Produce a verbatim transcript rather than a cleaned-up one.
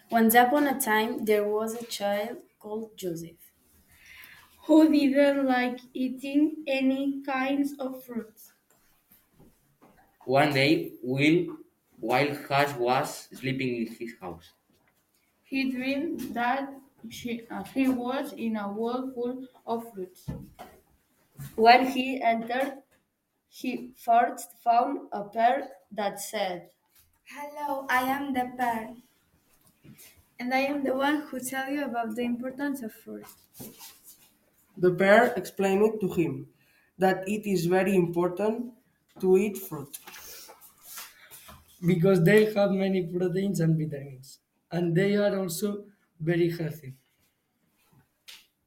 Once upon a time, there was a child called Joseph. who didn't like eating any kinds of fruits. One day, Will, while Hush was sleeping in his house, He dreamed that she, uh, he was in a world full of fruits. When he entered, he first found a pear that said, Hello, I am the pear, and I am the one who tell you about the importance of fruit. The bear explained to him that it is very important to eat fruit. because they have many proteins and vitamins, and they are also very healthy.